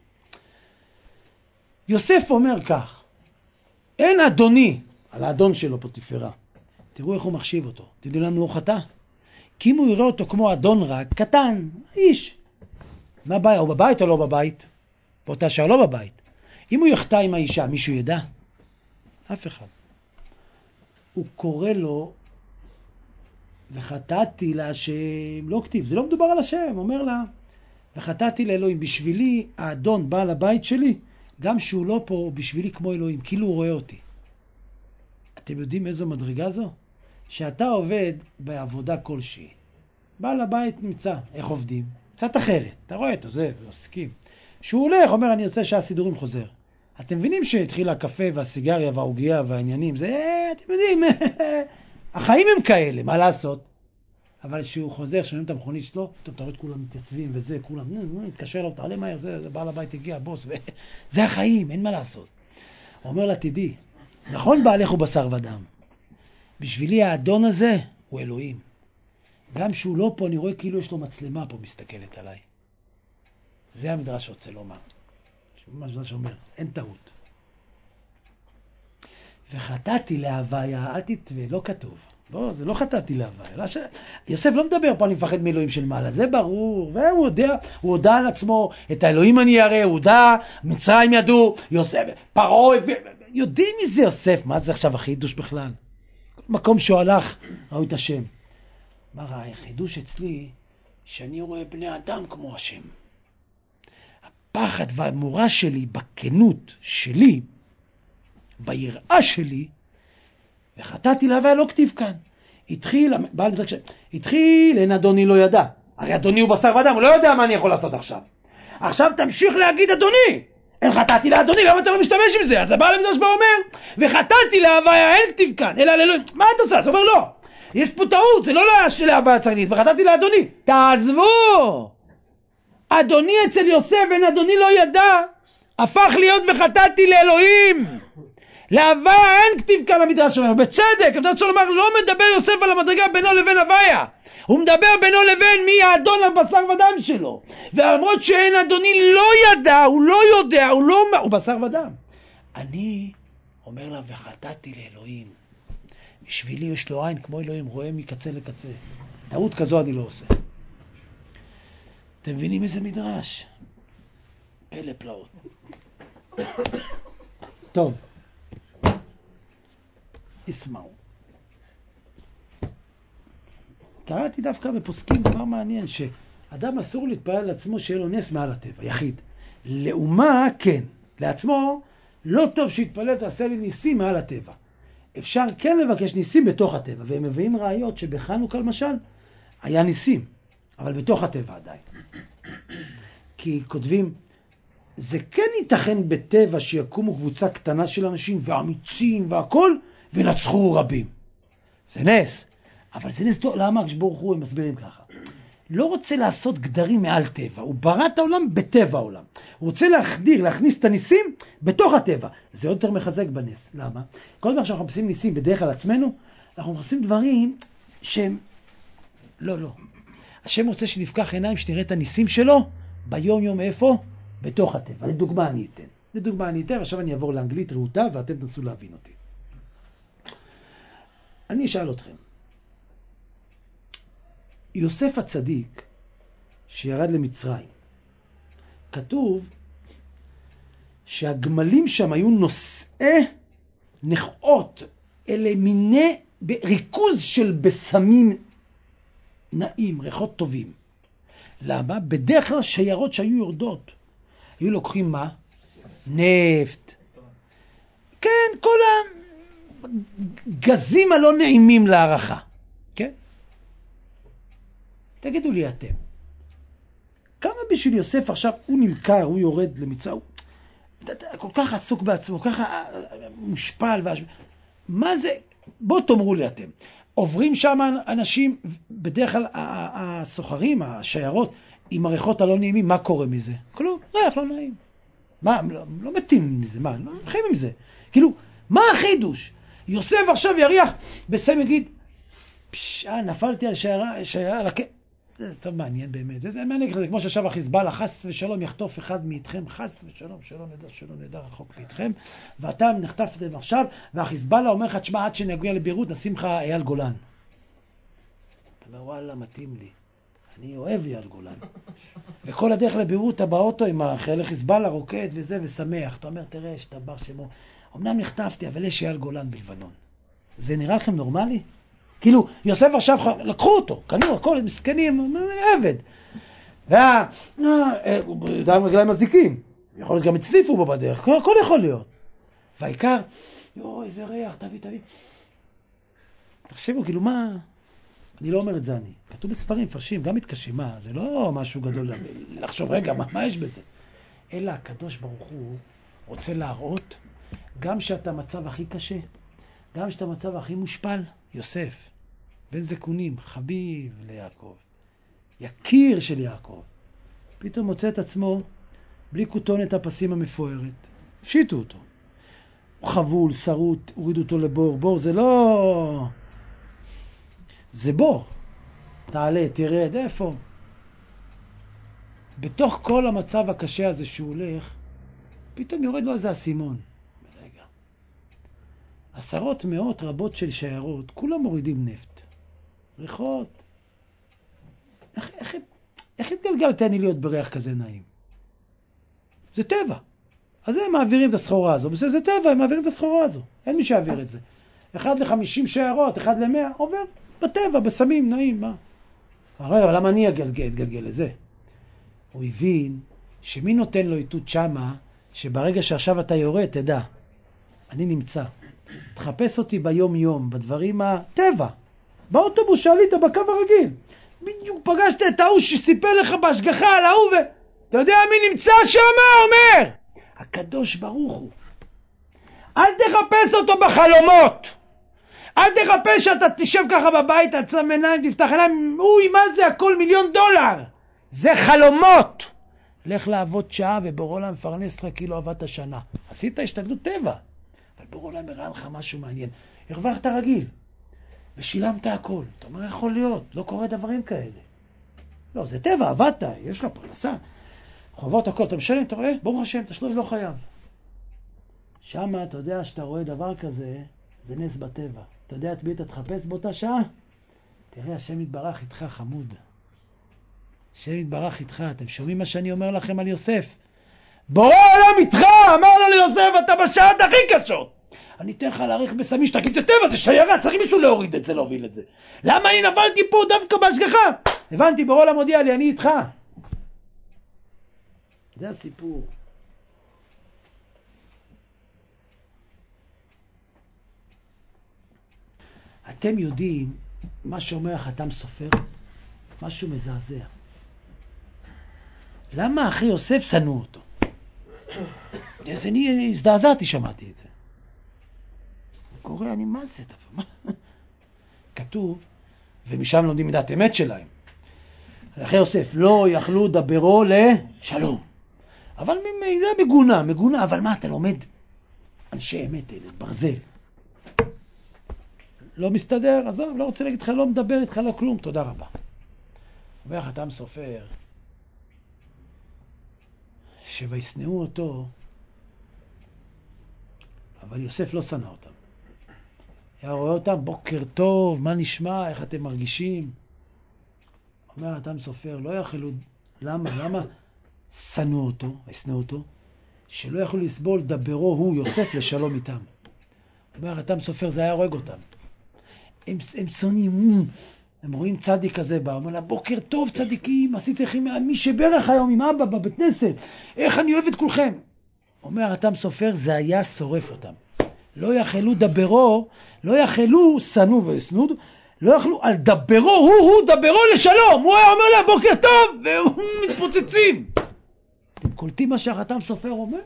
יוסף אומר כך, אין אדוני, על האדון שלו פוטיפרה. תראו איך הוא מחשיב אותו. תדעו לנו הוא חטא. כי אם הוא יראה אותו כמו אדון רק, קטן, איש. מה הבעיה? הוא בבית או לא בבית? באותה שעה לא בבית. אם הוא יחטא עם האישה, מישהו ידע? אף אחד. הוא קורא לו, וחטאתי להשם, לא כתיב, זה לא מדובר על השם, אומר לה, וחטאתי לאלוהים, בשבילי האדון בעל הבית שלי, גם שהוא לא פה, הוא בשבילי כמו אלוהים, כאילו הוא רואה אותי. אתם יודעים איזו מדרגה זו? שאתה עובד בעבודה כלשהי. בעל הבית נמצא, איך עובדים? קצת אחרת, אתה רואה אותו, זה, ועוסקים. שהוא הולך, אומר, אני רוצה שהסידורים חוזר. אתם מבינים שהתחיל הקפה והסיגריה והעוגיה והעניינים, זה, אתם יודעים, החיים הם כאלה, מה לעשות? אבל שהוא חוזר, שומעים את המכונית שלו, טוב, אתה רואה את כולם מתייצבים וזה, כולם, מתקשר לו, תעלה מהר, זה בעל הבית הגיע, בוס, זה החיים, אין מה לעשות. הוא אומר לה, תדעי, נכון בעלך הוא בשר ודם. בשבילי האדון הזה הוא אלוהים. גם שהוא לא פה, אני רואה כאילו יש לו מצלמה פה מסתכלת עליי. זה המדרש רוצה לומר. מה שזה אומר, אין טעות. וחטאתי להוויה, אל תתווה, לא כתוב. לא, זה לא חטאתי להוויה. יוסף לא מדבר פה, אני מפחד מאלוהים של מעלה, זה ברור. והוא הודע על עצמו, את האלוהים אני אראה, הוא הודע, מצרים ידעו, יוסף, פרעה, יודעים מי זה יוסף, מה זה עכשיו החידוש בכלל? מקום שהוא הלך, ראו את השם. מה ראה, החידוש אצלי, שאני רואה בני אדם כמו השם. הפחד והמורה שלי, בכנות שלי, ביראה שלי, וחטאתי להוויה, לא כתיב כאן. התחיל, אין אדוני לא ידע. הרי אדוני הוא בשר ודם, הוא לא יודע מה אני יכול לעשות עכשיו. עכשיו תמשיך להגיד אדוני. אין חטאתי לאדוני, למה אתה לא משתמש עם זה? אז הבעל המקדש בא אומר, וחטאתי להוויה, אין כתיב כאן, אלא לאלוהים. מה אתה עושה? אז אומר לא. יש פה טעות, זה לא להוויה צריך, וחטאתי לאדוני. תעזבו! אדוני אצל יוסף, אין אדוני לא ידע, הפך להיות וחטאתי לאלוהים. להוויה אין כתיב כאן המדרש אומר, בצדק, אתה רוצה לומר, לא מדבר יוסף על המדרגה בינו לבין הוויה, הוא מדבר בינו לבין מי האדון הבשר ודם שלו, ולמרות שאין אדוני לא ידע, הוא לא יודע, הוא בשר ודם. אני אומר לה, וחטאתי לאלוהים, בשבילי יש לו עין כמו אלוהים, רואה מקצה לקצה, טעות כזו אני לא עושה. אתם מבינים איזה מדרש? פלא פלאות. טוב, ישמעו. קראתי דווקא בפוסקים דבר מעניין, שאדם אסור להתפלל על עצמו שיהיה לו נס מעל הטבע, יחיד. לאומה כן, לעצמו לא טוב שיתפלל תעשה לי ניסים מעל הטבע. אפשר כן לבקש ניסים בתוך הטבע, והם מביאים ראיות שבחנוכה למשל היה ניסים, אבל בתוך הטבע עדיין. כי כותבים, זה כן ייתכן בטבע שיקומו קבוצה קטנה של אנשים ואמיצים והכל, ונצחו רבים. זה נס. אבל זה נס טוב. למה כשברוך הוא הם מסבירים ככה? לא רוצה לעשות גדרים מעל טבע. הוא ברא את העולם בטבע העולם. הוא רוצה להכניס את הניסים בתוך הטבע. זה עוד יותר מחזק בנס. למה? כל דבר שאנחנו מחפשים ניסים בדרך על עצמנו, אנחנו מחפשים דברים שהם... לא. השם רוצה שנפקח עיניים, שנראה את הניסים שלו, ביום יום איפה? בתוך הטבע. לדוגמה אני אתן, עכשיו אני אעבור לאנגלית רהוטה, ואתם תנסו להבין אותי. אני אשאל אתכם. יוסף הצדיק שירד למצרים, כתוב שהגמלים שם היו נושאי נחאות, אלה מיני ריכוז של בסמים נעים, ריחות טובים. למה? בדרך כלל שיירות שהיו יורדות, היו לוקחים מה? נפט. כן, כל הגזים הלא נעימים להערכה. כן? תגידו לי אתם, כמה בשביל יוסף עכשיו הוא נמכר, הוא יורד למצרים, כל כך עסוק בעצמו, כל כך מושפל, מה זה? בואו תאמרו לי אתם. עוברים שם אנשים, בדרך כלל הסוחרים, השיירות, עם הריחות הלא נעימים, מה קורה מזה? כלום, ריח לא נעים. מה, לא מתים מזה, מה, לא הולכים עם זה. כאילו, מה החידוש? יוסף עכשיו יריח, בסם יגיד, נפלתי על שיירה, זה טוב מעניין באמת, זה מעניין, זה כמו שעכשיו החיזבאללה חס ושלום יחטוף אחד מאיתכם, חס ושלום, שלא נדע רחוק מאיתכם, ואתה נחטף את זה עכשיו, והחיזבאללה אומר לך, תשמע, עד שנגיע לביירות, נשים לך אייל גולן. אתה אומר, וואלה, מתאים לי. אני אוהב אייל גולן. וכל הדרך לביירות, אתה באוטו עם החיילי חיזבאללה, רוקד וזה, ושמח. אתה אומר, תראה, שתבר שמו. אמנם נחטפתי, אבל יש אייל גולן בלבנון. זה נראה לכם נורמלי? כאילו, יוסף עכשיו, לקחו אותו, קנו, הכל, מסכנים, עבד. הוא יודע עם רגליים מזיקים. יכול להיות גם הצליפו בו בדרך, הכל יכול להיות. והעיקר, איזה ריח, תביא. תחשבו, כאילו, מה... אני לא אומר את זה אני. כתוב בספרים, פרשים, גם מתקשים, מה? זה לא משהו גדול לחשוב, רגע, מה יש בזה? אלא הקדוש ברוך הוא רוצה להראות, גם שאתה מצב הכי קשה, גם שאתה מצב הכי מושפל, יוסף, בן זקונים, חביב ליעקב, יקיר של יעקב, פתאום מוצא את עצמו בלי כותונת הפסים המפוארת. פשיטו אותו. הוא חבול, שרוט, הורידו אותו לבור. בור זה לא... זה בור. תעלה, תרד, איפה? בתוך כל המצב הקשה הזה שהוא הולך, פתאום יורד לו איזה אסימון. רגע. עשרות, מאות רבות של שיירות, כולם מורידים נפט. ריחות. איך התגלגלתי אני להיות בריח כזה נעים? זה טבע. אז הם מעבירים את הסחורה הזו. זה טבע, הם מעבירים את הסחורה הזו. אין מי שיעביר את זה. 1 ל-50 שיירות, 1 ל-100, עובר בטבע, בסמים, נעים, מה? אבל למה אני אתגלגל לזה? הוא הבין שמי נותן לו איתות שמה, שברגע שעכשיו אתה יורד, תדע, אני נמצא. תחפש אותי ביום יום, בדברים הטבע. באוטובוס שעלית בקו הרגיל. בדיוק פגשת את ההוא שסיפר לך בהשגחה על ההוא אתה יודע מי נמצא שמה? אומר הקדוש ברוך הוא. אל תחפש אותו בחלומות. אל תחפש שאתה תשב ככה בבית, תעצם עיניים, תפתח עיניים, אוי מה זה הכל $1,000,000. זה חלומות. לך לעבוד שעה ובורא מפרנס לך כאילו עבדת שנה. עשית השתדלות טבע. אבל בורא מראה לך משהו מעניין. הרווחת רגיל. ושילמת הכל. אתה אומר, יכול להיות, לא קורה דברים כאלה. לא, זה טבע, עבדת, יש לך פרנסה. חובות הכל, אתה משלם, אתה רואה? ברוך השם, תשלום לא חייב. שמה, אתה יודע שאתה רואה דבר כזה, זה נס בטבע. אתה יודע את מי אתה תחפש באותה שעה? תראה, השם יתברך איתך, חמוד. השם יתברך איתך. אתם שומעים מה שאני אומר לכם על יוסף? בורא עולם איתך! אמר לו ליוסף, אתה בשעת הכי קשות. אני אתן לך להעריך בסמי, שתגיד זה טבע, זה שיירה, צריך מישהו להוריד את זה, להוביל את זה. למה אני נפלתי פה דווקא בהשגחה? הבנתי, בורא עולם הודיע לי, אני איתך. זה הסיפור. אתם יודעים מה שאומר החתם סופר? משהו מזעזע. למה אחי יוסף שנאו אותו? אז אני הזדעזעתי, שמעתי את זה. קורא, אני מה זה? כתוב, ומשם לומדים מידת אמת שלהם. אחי יוסף, לא יכלו דברו לשלום. אבל זה מגונה, אבל מה אתה לומד? אנשי אמת אלה, ברזל. לא מסתדר, עזוב, לא רוצה להגיד לך, לא מדבר איתך, לא כלום, תודה רבה. אומר החתם סופר, שוישנאו אותו, אבל יוסף לא שנא אותם. היה רואה אותם, בוקר טוב, מה נשמע, איך אתם מרגישים? אומר החתם סופר, לא יכלו, למה שנאו אותו, ישנאו אותו, שלא יכלו לסבול דברו הוא, יוסף, לשלום איתם. אומר החתם סופר, זה היה הורג אותם. הם שונאים, הם רואים צדיק כזה בא, אומר לה, בוקר טוב צדיקים, עשיתי לכם מי שברך היום עם אבא בבית כנסת, איך אני אוהב את כולכם. אומר החתם סופר, זה היה שורף אותם. לא יכלו דברו, לא יכלו שנאו וישנאו, לא יכלו על דברו, הוא דברו לשלום. הוא היה אומר לה, בוקר טוב, והם מתפוצצים. אתם קולטים מה שהחתם סופר אומר?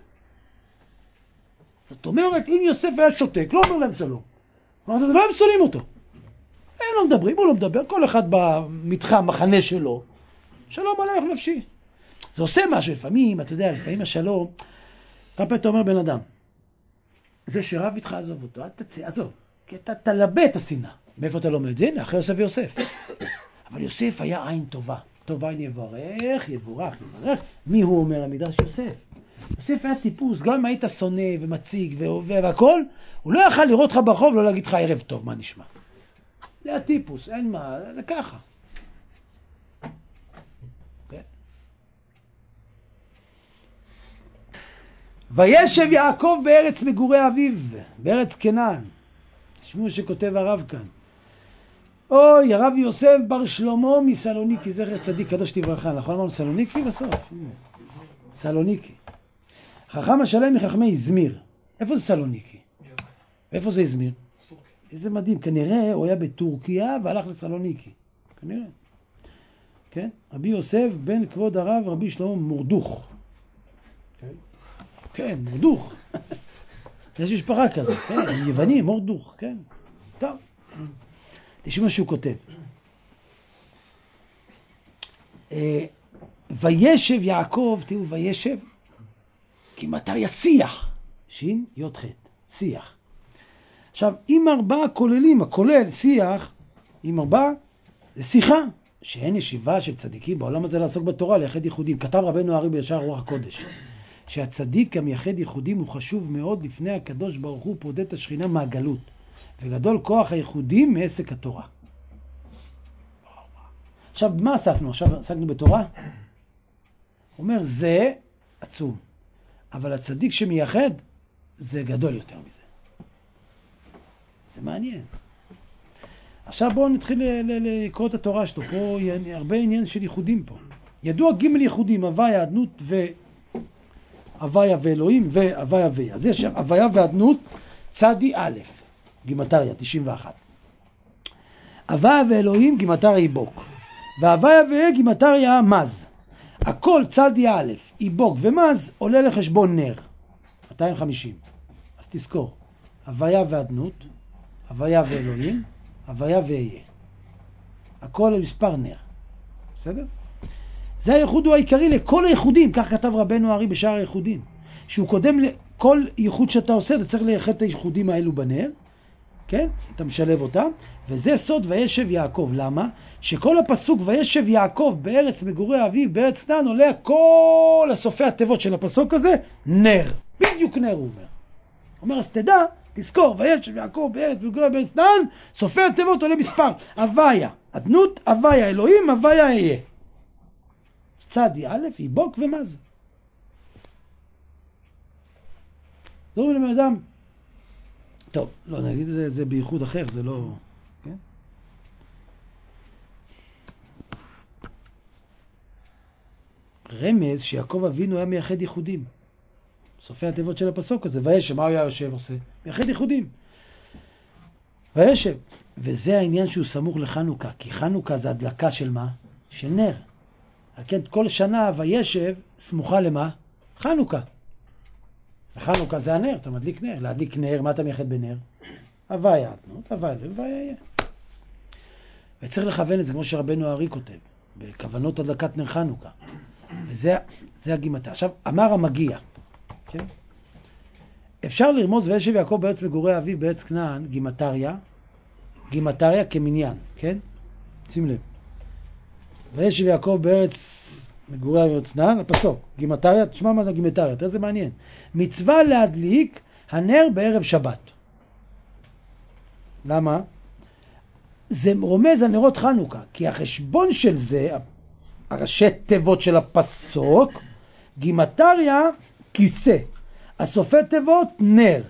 זאת אומרת, אם יוסף היה שותק, לא אומר להם שלום. אז לא הם שונאים אותו. הם לא מדברים, הוא לא מדבר, כל אחד במתחם, מחנה שלו. שלום עליך נפשי. זה עושה משהו לפעמים, אתה יודע, לפעמים השלום, כמה אתה אומר בן אדם, זה שרב איתך עזוב אותו, אל תצא, עזוב, כי אתה תלבה את השנאה. מאיפה אתה לומד? זה הנה, אחרי יוסף ויוסף. אבל יוסף היה עין טובה. טוב עין יבורך. מי הוא אומר המדרש? יוסף. יוסף היה טיפוס, גם אם היית שונא ומציג והכל, הוא לא יכל לראות לך ברחוב, לא להגיד לך ערב טוב, מה נשמע? זה הטיפוס, אין מה, זה ככה. וישב יעקב בארץ מגורי אביו, בארץ כנען. תשמעו שכותב הרב כאן. אוי, הרב יוסף בר שלמה מסלוניקי, זכר צדיק קדוש לברכה, נכון אמרנו סלוניקי בסוף? סלוניקי. חכם השלם מחכמי איזמיר. איפה זה סלוניקי? ואיפה זה איזמיר? איזה מדהים, כנראה הוא היה בטורקיה והלך לסלוניקי. כנראה. כן? רבי יוסף בן כבוד הרב רבי שלמה מורדוך. כן, מורדוך. יש משפחה כזה, כן, הם יוונים, מורדוך, כן. טוב. תשמעו מה שהוא כותב. וישב יעקב, תראו, וישב, כי מתי ישיח, שין, יוד חט, שיח. עכשיו, אם 4 כוללים, הכולל שיח, עם 4, זה שיחה. שאין ישיבה של צדיקים בעולם הזה לעסוק בתורה, לייחד ייחודים. כתב רבנו הארי בישר רוח הקודש, שהצדיק המייחד ייחודים הוא חשוב מאוד לפני הקדוש ברוך הוא פודה את השכינה מהגלות, וגדול כוח הייחודים מעסק התורה. עכשיו, מה עסקנו? עכשיו עסקנו בתורה? הוא אומר, זה עצום. אבל הצדיק שמייחד, זה גדול יותר מזה. זה מעניין. עכשיו בואו נתחיל לקרוא את התורה שלו. פה הרבה עניין של ייחודים פה. ידוע ג' ייחודים, הוויה, אדנות הוויה ואלוהים והוויה ויה. אז יש הוויה ואדנות צדי א', גימטריה 91. הוויה ואלוהים גימטריה איבוק. והוויה ויה גימטריה מז. הכל צדי א', איבוק ומז עולה לחשבון נר. 250. אז תזכור. הוויה ואדנות, הוויה ואלוהים, הוויה ויה. הכל למספר נר. בסדר? זה הייחוד הוא העיקרי לכל הייחודים, כך כתב רבנו הארי בשאר הייחודים. שהוא קודם לכל ייחוד שאתה עושה, אתה צריך לייחד את הייחודים האלו בנר, כן? אתה משלב אותם, וזה סוד וישב יעקב. למה? שכל הפסוק וישב יעקב בארץ מגורי אביו, בארץ כנען, עולה כל הסופי התיבות של הפסוק הזה, נר. בדיוק נר הוא אומר. אומר, אז תדע, תזכור, וישב יעקב בארץ מגורי בארץ כנען, סופי התיבות עולה מספר. הוויה, אדנות, הוויה, אלוהים, הוויה, אהיה. צדי א', איבוק ומז. זורם לבן אדם. טוב, לא נגיד זה בייחוד אחר, זה לא... כן? רמז שיעקב אבינו היה מייחד ייחודים. סופי התיבות של הפסוק הזה, וישב, מה הוא היה יושב עושה? מייחד ייחודים. וישב. וזה העניין שהוא סמוך לחנוכה, כי חנוכה זה הדלקה של מה? של נר. כן, כל שנה וישב סמוכה למה? חנוכה. וחנוכה זה הנר, אתה מדליק נר. להדליק נר, מה אתה מייחד בנר? הוויה, הוויה, הוויה יהיה. וצריך לכוון את זה, כמו שרבנו הארי כותב, בכוונות הדלקת נר חנוכה. וזה הגימטה. עכשיו, אמר המגיע, כן? אפשר לרמוז וישב יעקב בארץ מגורי אביו בארץ כנען, גימטריה כמניין, כן? שים לב. וישב יעקב בארץ מגורי אביו בארץ כנען, הפסוק, גימטריה, תשמע מה זה גימטריה, תראה זה מעניין. מצווה להדליק הנר בערב שבת. למה? זה רומז על נרות חנוכה, כי החשבון של זה, הראשי תיבות של הפסוק, גימטריה, כיסא. הסופי תיבות, נר.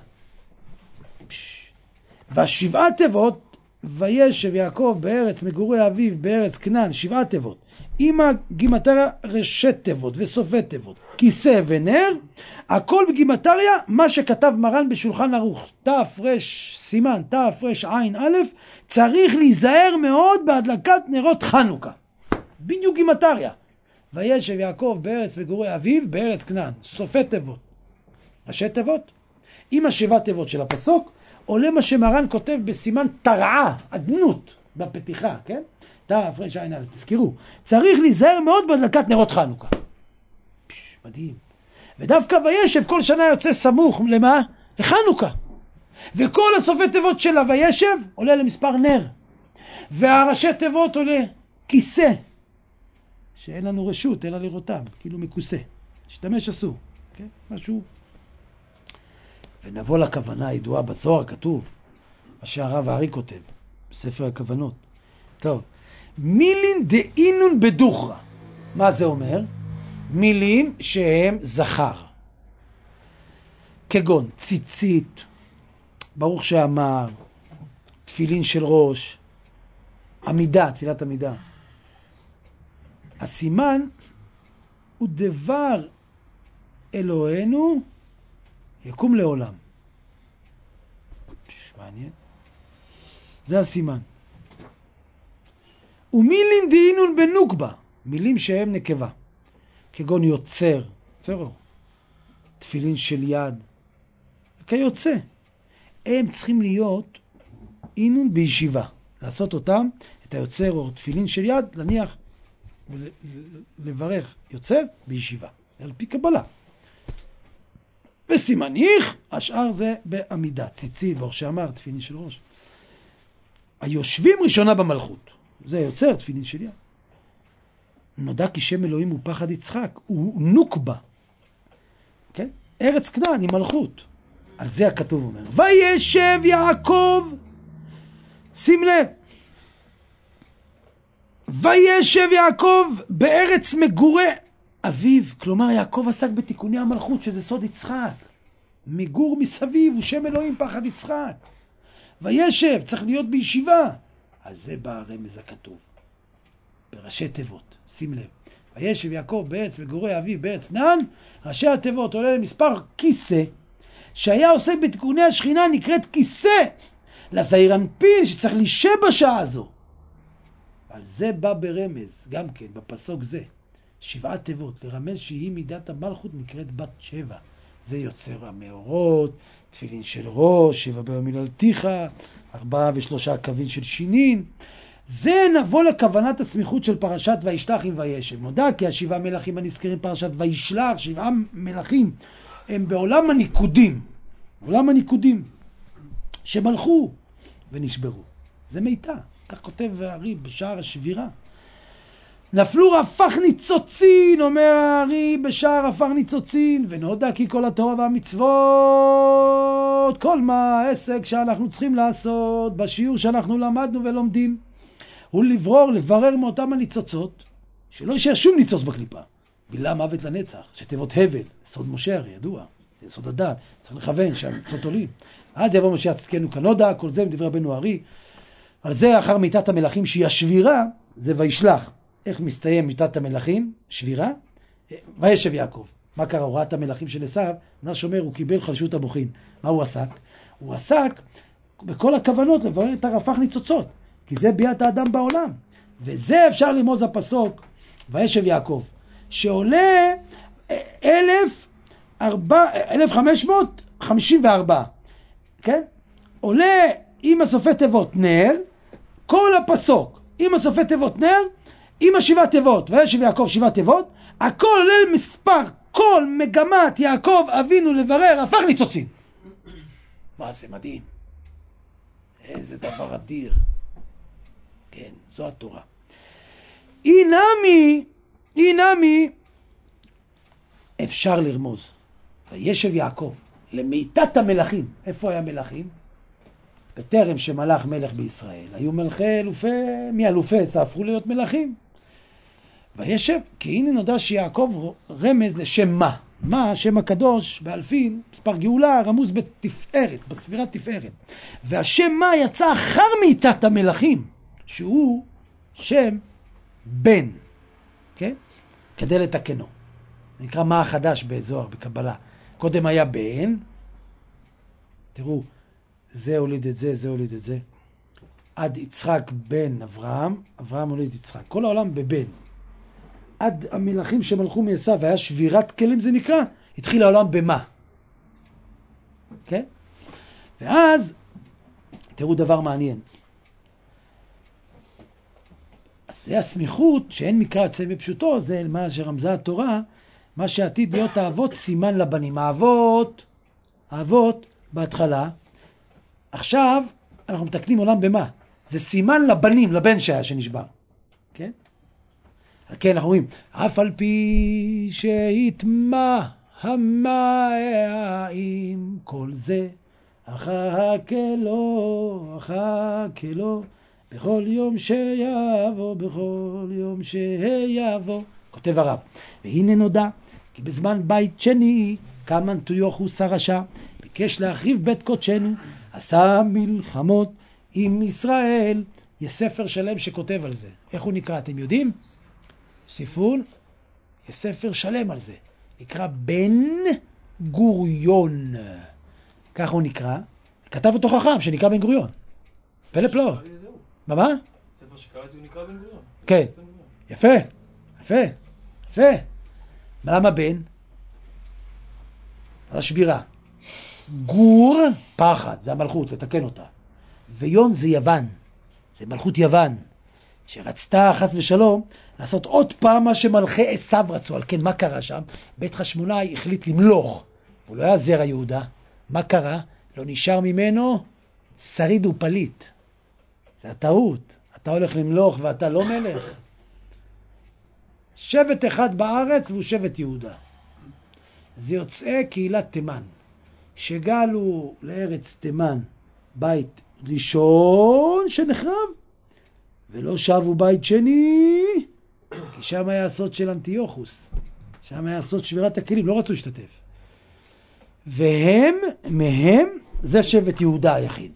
והשבעה תיבות, וישב יעקב בארץ מגורי אביו בארץ כנען, 7 תיבות. עם הגימטריה ראשי תיבות וסופי תיבות, כיסא ונר, הכל בגימטריה, מה שכתב מרן בשולחן ערוך, סימן תרע"א, צריך להיזהר מאוד בהדלקת נרות חנוכה. בדיוק גימטריה. וישב יעקב בארץ מגורי אביו בארץ כנען, סופי תיבות. ראשי תיבות. עם השבע תיבות של הפסוק, עולה מה שמרן כותב בסימן תרעה, אדנות, בפתיחה, כן? תרע"א, תזכרו. צריך להיזהר מאוד בהדלקת נרות חנוכה. מדהים. ודווקא וישב כל שנה יוצא סמוך למה? לחנוכה. וכל הסופי תיבות שלה וישב עולה למספר נר. והראשי תיבות עולה כיסא. שאין לנו רשות, אלא לראותם, כאילו מכוסה. השתמש אסור. כן? משהו. ונבוא לכוונה הידועה בזוהר, כתוב, מה שהרב הארי כותב, בספר הכוונות. טוב. מילין דאינון בדוחרה. מה זה אומר? מילים שהם זכר. כגון ציצית, ברוך שאמר, תפילין של ראש, עמידה, תפילת עמידה. הסימן הוא דבר אלוהינו יקום לעולם. מעניין. זה הסימן. ומילין דאינון בנוקבה, מילים שהם נקבה. כגון יוצר, תפילין של יד, כיוצא. הם צריכים להיות אינון בישיבה. לעשות אותם, את היוצר או תפילין של יד, להניח ולברך יוצר בישיבה. זה על פי קבלה. וסימניך, השאר זה בעמידה. ציצית, ברוך שאמר, תפילין של ראש. היושבים ראשונה במלכות. זה יוצר, תפילין של יד. נודע כי שם אלוהים הוא פחד יצחק, הוא נוקבה. כן? ארץ כנען היא מלכות. על זה הכתוב אומר. וישב יעקב, שים לב, וישב יעקב בארץ מגורי אביו. כלומר, יעקב עסק בתיקוני המלכות, שזה סוד יצחק. מגור מסביב, הוא שם אלוהים פחד יצחק. וישב, צריך להיות בישיבה. אז זה בא הרמז הכתוב. בראשי תיבות, שים לב. וישב יעקב בארץ מגורי אביו בארץ כנען, ראשי התיבות עולה למספר כיסא, שהיה עוסק בתיקוני השכינה נקראת כיסא, לזעיר אנפין שצריך להישב בשעה הזו. על זה בא ברמז, גם כן, בפסוק זה. 7 תיבות, לרמז שהיא מידת המלכות נקראת בת 7. זה יוצר המאורות, תפילין של ראש, 7 ביום היללתיך, 4 ו3 קווין של שינין. זה נבוא לכוונת הסמיכות של פרשת וישלח עם וישב. נודע כי 7 מלכים הנזכרים פרשת וישלח, 7 מלכים, הם בעולם הניקודים. עולם הניקודים, שמלכו ונשברו. זה מיתה. כך כותב הארי בשער השבירה. נפלו רפח ניצוצין, אומר הארי בשער רפח ניצוצין, ונודע כי כל התורה והמצוות, כל מה העסק שאנחנו צריכים לעשות בשיעור שאנחנו למדנו ולומדים, הוא לברר מאותם הניצוצות, שלא יישאר שום ניצוץ בקליפה. וילה מוות לנצח, שתיבות הבל, סוד משה הרי ידוע, זה סוד הדת, צריך לכוון שהניצוצות עולים. אז יבוא משה צדקנו כנודע, כל זה מדברי רבנו הארי. על זה אחר מיתת המלכים שהיא השבירה, זה וישלח. איך מסתיים מיתת המלכים? שבירה? וישב יעקב. מה קרה? הוראת המלכים של עשיו, מה שאומר, הוא קיבל חלשות המוחין. מה הוא עסק? הוא עסק בכל הכוונות לברר את הרפח ניצוצות, כי זה ביאת האדם בעולם. וזה אפשר למוז הפסוק, וישב יעקב, שעולה 1554, כן? עולה עם הסופי תיבות נר, כל הפסוק עם הסופי תיבות נר, עם ה7 תיבות, וישב יעקב 7 תיבות, הכל עולה מספר, כל מגמת יעקב אבינו לברר הפך ניצוצין. מה זה מדהים. איזה דבר אדיר. כן, זו התורה. אינמי, אפשר לרמוז. וישב יעקב למיתת המלכים. איפה היה מלכים? בטרם שמלך מלך בישראל. היו מלכי אלופי, מאלופי הפכו להיות מלכים. וישב, כי הנה נודע שיעקב רמז לשם מה. מה? שם הקדוש באלפין, מספר גאולה, רמוז בתפארת, בספירת תפארת. והשם מה יצא אחר מיתת המלכים, שהוא שם בן. כן? כדי לתקנו. נקרא מה החדש בזוהר, בקבלה. קודם היה בן. תראו, זה הוליד את זה, זה הוליד את זה. עד יצחק בן אברהם, אברהם הוליד יצחק. כל העולם בבן. עד המלכים שמלכו מעשיו, והיה שבירת כלים זה נקרא, התחיל העולם במה. כן? ואז, תראו דבר מעניין. אז זה הסמיכות, שאין מקרא יוצא בפשוטו, זה מה שרמזה התורה, מה שעתיד להיות האבות סימן לבנים. האבות בהתחלה, עכשיו אנחנו מתקנים עולם במה? זה סימן לבנים, לבן שהיה שנשבר. כן? כן, אנחנו רואים, אף על פי שהתמה המים כל זה, אחכה לו, בכל יום שיבוא, בכל יום שיבוא. כותב הרב, והנה נודע, כי בזמן בית שני, קם אנטיוכוס הרשע, ביקש להחריב בית קודשנו, עשה מלחמות עם ישראל. יש ספר שלם שכותב על זה. איך הוא נקרא? אתם יודעים? ספרון. יש ספר שלם על זה. נקרא בן גוריון. כך הוא נקרא. כתב אותו חכם שנקרא בן גוריון. פלא פלאות. מה? ספר שקראתי הוא נקרא בן גוריון. כן. יפה. למה בן? השבירה. גור, פחד, זה המלכות, לתקן אותה. ויון זה יוון, זה מלכות יוון, שרצתה חס ושלום לעשות עוד פעם מה שמלכי עשיו רצו. על כן, מה קרה שם? בית חשמונאי החליט למלוך, הוא לא היה זרע יהודה. מה קרה? לא נשאר ממנו שריד ופליט. זה הטעות. אתה הולך למלוך ואתה לא מלך. שבט אחד בארץ והוא שבט יהודה. זה יוצאי קהילת תימן, שגלו לארץ תימן בית ראשון שנחרב, ולא שבו בית שני, כי שם היה הסוד של אנטיוכוס. שם היה הסוד שבירת הכלים, לא רצו להשתתף. מהם, זה שבט יהודה היחיד.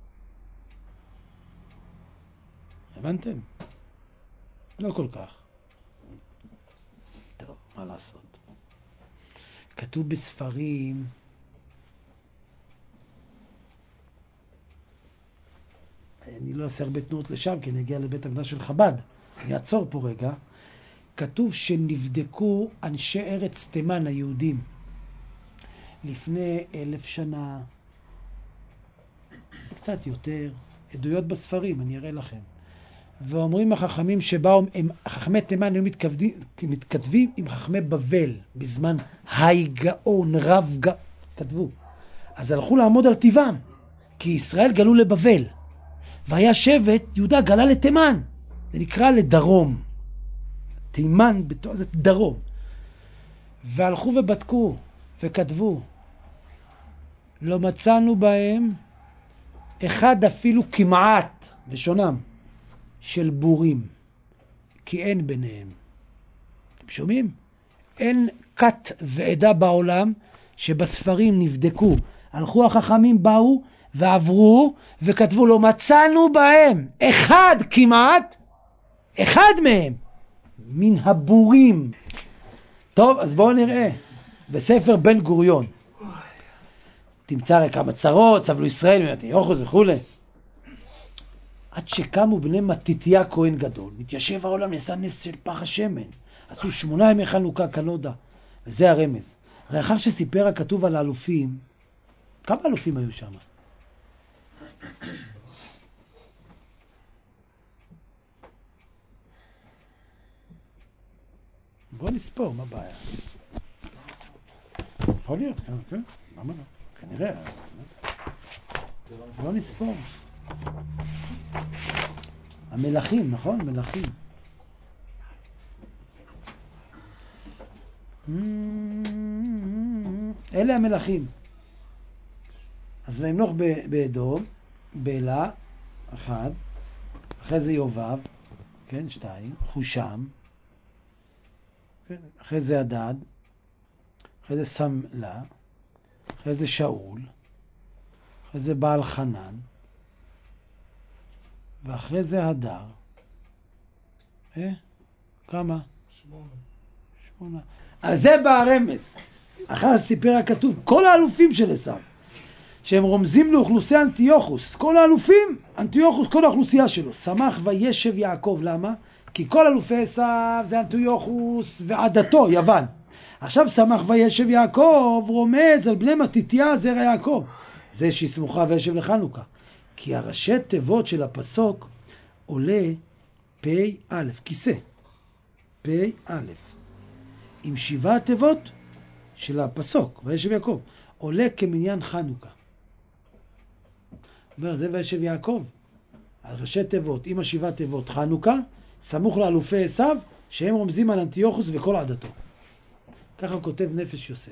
הבנתם? לא כל כך. טוב, מה לעשות? כתוב בספרים, אני לא אעשה הרבה תנועות לשם, כי אני אגיע לבית המקדש של חב"ד. אני אעצור פה רגע. כתוב שנבדקו אנשי ארץ תימן היהודים לפני 1,000 שנה, קצת יותר, עדויות בספרים, אני אראה לכם. ואומרים החכמים שבאו, חכמי תימן היו מתכתבים עם חכמי בבל, בזמן היי גאון, רב גאון, כתבו. אז הלכו לעמוד על טבעם, כי ישראל גלו לבבל. והיה שבט, יהודה גלה לתימן. זה נקרא לדרום. תימן, זה דרום. והלכו ובדקו וכתבו. לא מצאנו בהם אחד אפילו כמעט, לשונם, של בורים. כי אין ביניהם. אתם שומעים? אין כת ועדה בעולם שבספרים נבדקו. הלכו החכמים, באו ועברו וכתבו, לא מצאנו בהם אחד כמעט, אחד מהם, מן הבורים. טוב, אז בואו נראה. בספר בן גוריון. תמצא רק כמה צרות, סבלו ישראל, אנטיוכוס וכו'. עד שקמו בני מתתיה כהן גדול, מתיישב העולם, נעשה נס של פח השמן. עשו 8 ימי חנוכה כנודה. וזה הרמז. הרי אחר שסיפר הכתוב על האלופים, כמה אלופים היו שם? בוא נספור, מה הבעיה? יכול להיות, כן? למה לא? כנראה. בוא נספור. המלכים, נכון? מלכים. אלה המלכים. אז וימלוך באדום, בלה, 1, אחרי זה יובב, כן, 2, חושם, אחרי זה הדד, אחרי זה סמלה, אחרי זה שאול, אחרי זה בעל חנן, ואחרי זה הדר. כמה? 8. על זה בא הרמז. אחר סיפר הכתוב, כל האלופים של עשיו, שהם רומזים לאוכלוסייה אנטיוכוס. כל האלופים, אנטיוכוס, כל האוכלוסייה שלו. שמח וישב יעקב. למה? כי כל אלופי עשיו זה אנטיוכוס ועדתו, יוון. עכשיו שמח וישב יעקב רומז על בני מתתיה זרע יעקב. זה שיסמוכה וישב לחנוכה. כי הראשי תיבות של הפסוק עולה פי א', כיסא. פי א'. עם 7 תיבות של הפסוק, וישב יעקב, עולה כמניין חנוכה. אומר, זה וישב יעקב. הראשי תיבות, עם 7 תיבות חנוכה, סמוך לאלופי עשיו, שהם רומזים על אנטיוכוס וכל עדתו. ככה כותב נפש יוסף.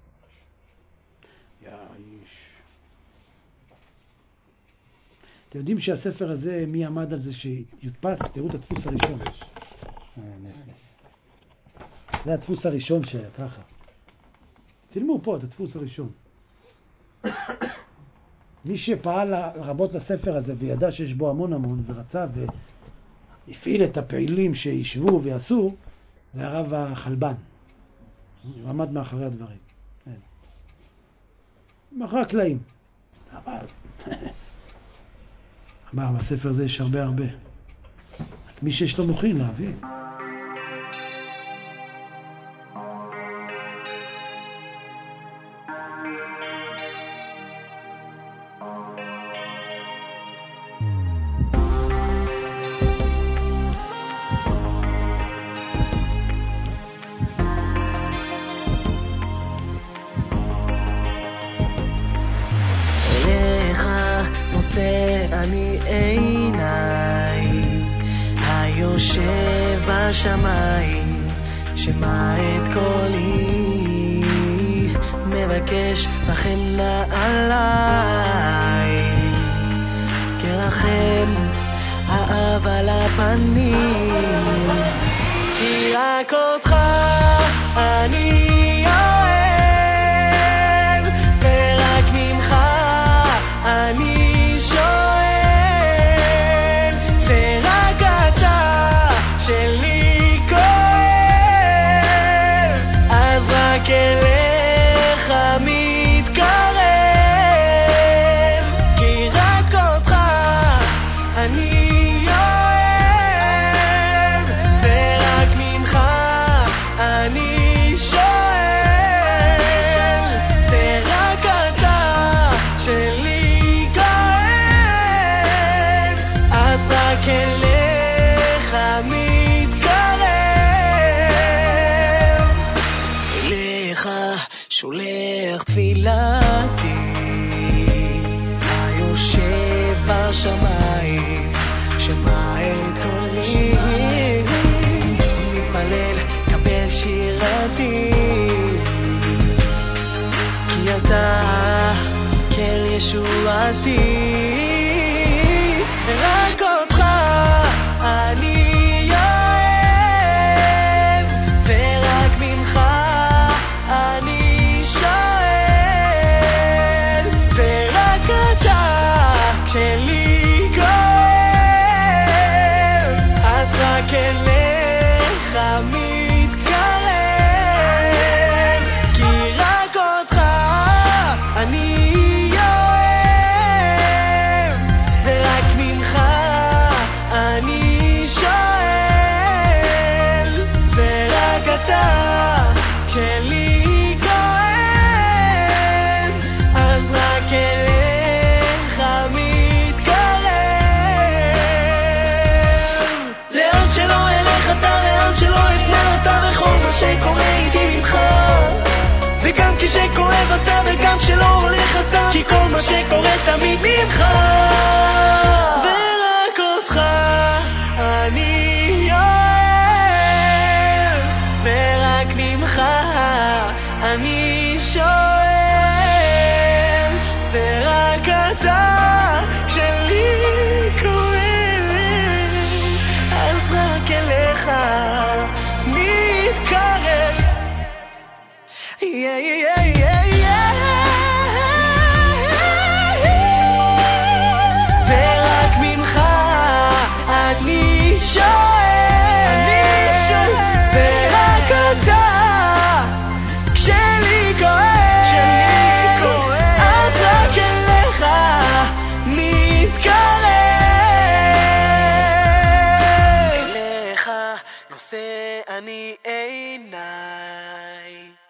אתם יודעים שהספר הזה, מי עמד על זה שיודפס? תראו את הדפוס הראשון. זה הדפוס הראשון שהיה ככה. צילמו פה את הדפוס הראשון. מי שפעל רבות לספר הזה וידע שיש בו המון ורצה והפעיל את הפעילים שישבו ויעשו, זה הרב החלבן. הוא עמד מאחורי הדברים. מאחורי הקלעים. אבל אמר, בספר הזה יש הרבה. מי שיש לו מוכין להביא. אני עיניי היושב בשמיים שמע את קולי, מבקש רחם נא עליי, כרחם האב על הפנים, כי רק אותך אני אוהב, ורק ממך אני שואל, זה רק אתה שלי כואב, אז רק אליך מתקרב, כי רק אותך אני אוהב, ורק ממך אני שואל, זה רק אתה שלי כואב, אז רק אליך מתקרב, אליך שולח תפילתי, היושב בשמיים, שמע את קולי, מתפלל קבל שירתי, כי אתה כל ישועתי, ורק אותך אני אוהב, ורק ממך אני שואל, זה רק אתה שלי כואב, אז רק אליך מתקרב, כי רק אותך אני אוהב, ורק ממך אני שואל, זה רק אתה שלי כואב, אז רק אליך מתקרב, לאן שלא אלך אתה, לאן שלא אפנה אתה, וכל מה שקורה איתי ממך, וגם כשכואב אתה וגם כשלא הולך אתה, כי כל מה שקורה תמיד ממך, ורק אותך אני אוהב, ורק ממך אני שואל, זה רק אתה כשלי כואב, אז רק אליך מתקרב, ורק ממך אני שואל, זה רק אתה כשלי כואב, אז רק אליך מתקרב, אליך נושא אני עיניי.